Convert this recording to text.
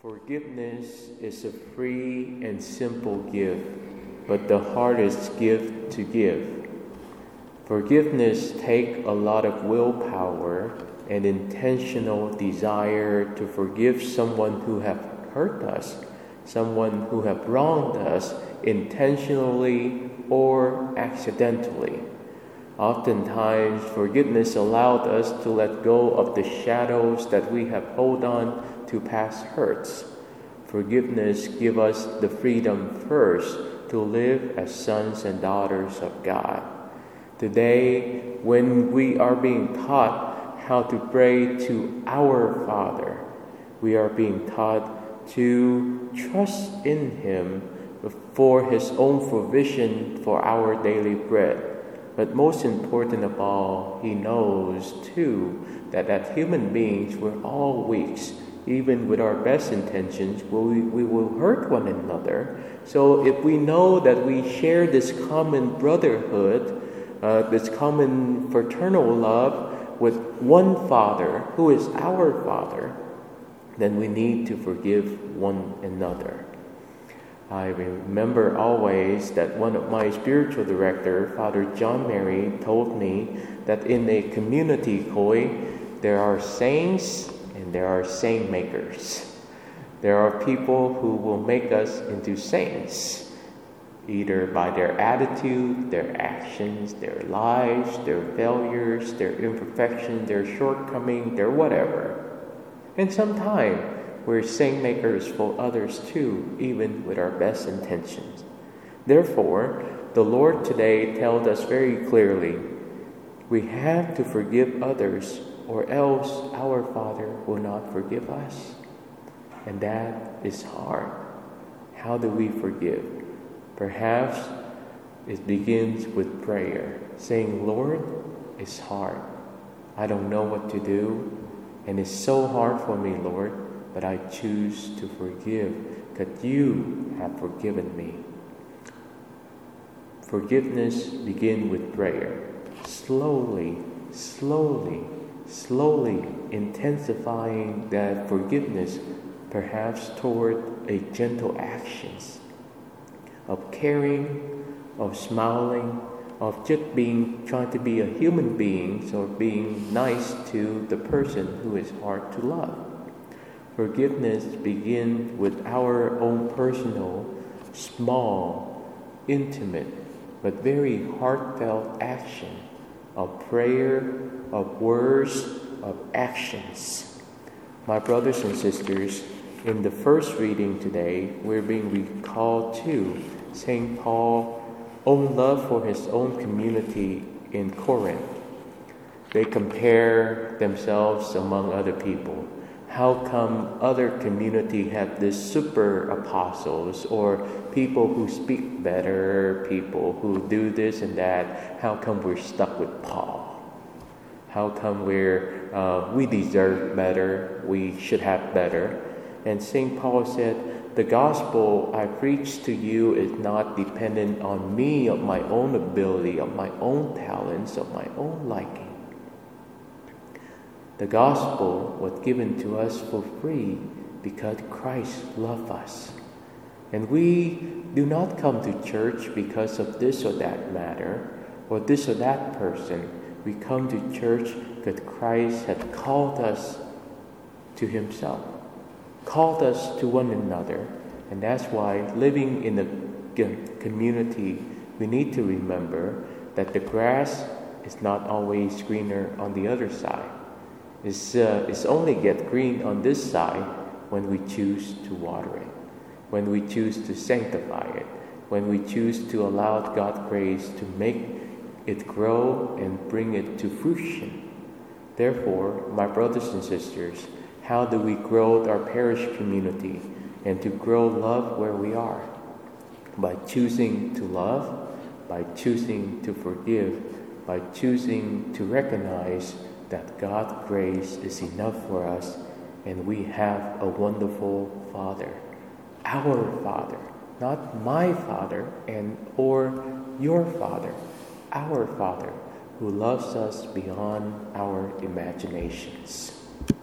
Forgiveness is a free and simple gift, but the hardest gift to give. Forgiveness takes a lot of willpower and intentional desire to forgive someone who have hurt us, someone who have wronged us intentionally or accidentally. Oftentimes, forgiveness allowed us to let go of the shadows that we have held on to past hurts. Forgiveness gives us the freedom first to live as sons and daughters of God. Today, when we are being taught how to pray to our Father, we are being taught to trust in Him for His own provision for our daily bread. But most important of all, He knows too that as human beings we're all weak. Even with our best intentions, we will hurt one another. So if we know that we share this common brotherhood, this common fraternal love with one Father who is our Father, then we need to forgive one another. I remember always that one of my spiritual director, Father John Mary, told me that in a community, there are saints and there are saint makers. There are people who will make us into saints, either by their attitude, their actions, their lives, their failures, their imperfections, their shortcomings, their whatever. And sometimes we're saint makers for others too, even with our best intentions. Therefore, the Lord today tells us very clearly, we have to forgive others, or else our Father will not forgive us. And that is hard. How do we forgive? Perhaps it begins with prayer, saying, Lord, it's hard. I don't know what to do, and it's so hard for me, Lord, but I choose to forgive because you have forgiven me. Forgiveness begins with prayer. Slowly intensifying that forgiveness, perhaps toward a gentle actions of caring, of smiling, of just trying to be a human being, or being nice to the person who is hard to love. Forgiveness begins with our own personal, small, intimate, but very heartfelt action of prayer, of words, of actions. My brothers and sisters, in the first reading today, we're being recalled to St. Paul's own love for his own community in Corinth. They compare themselves among other people. How come other community have this super apostles, or people who speak better, people who do this and that? How come we're stuck with Paul? How come we deserve better, we should have better? And St. Paul said, the gospel I preach to you is not dependent on me, of my own ability, of my own talents, of my own liking. The gospel was given to us for free because Christ loved us. And we do not come to church because of this or that matter, or this or that person. We come to church because Christ had called us to Himself, called us to one another. And that's why living in a community, we need to remember that the grass is not always greener on the other side. It's only get green on this side when we choose to water it, when we choose to sanctify it, when we choose to allow God's grace to make it grow and bring it to fruition. Therefore, my brothers and sisters, how do we grow our parish community and to grow love where we are? By choosing to love, by choosing to forgive, by choosing to recognize that God's grace is enough for us, and we have a wonderful Father, our Father, not my Father or your Father, our Father, who loves us beyond our imaginations.